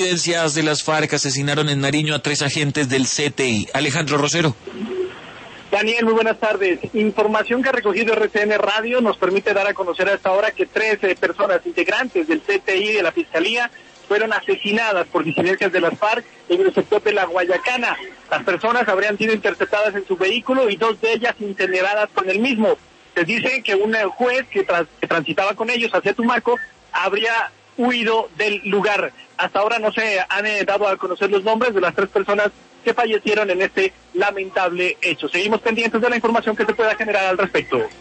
Disidencias de las FARC asesinaron en Nariño a 3 agentes del CTI. Alejandro Rosero. Daniel, muy buenas tardes. Información que ha recogido RCN Radio nos permite dar a conocer a esta hora que 13 personas integrantes del CTI y de la Fiscalía fueron asesinadas por disidencias de las FARC en el sector de La Guayacana. Las personas habrían sido interceptadas en su vehículo y 2 de ellas incineradas con el mismo. Se dice que un juez que transitaba con ellos hacia Tumaco habría huido del lugar. Hasta ahora no se han dado a conocer los nombres de las 3 personas que fallecieron en este lamentable hecho. Seguimos pendientes de la información que se pueda generar al respecto.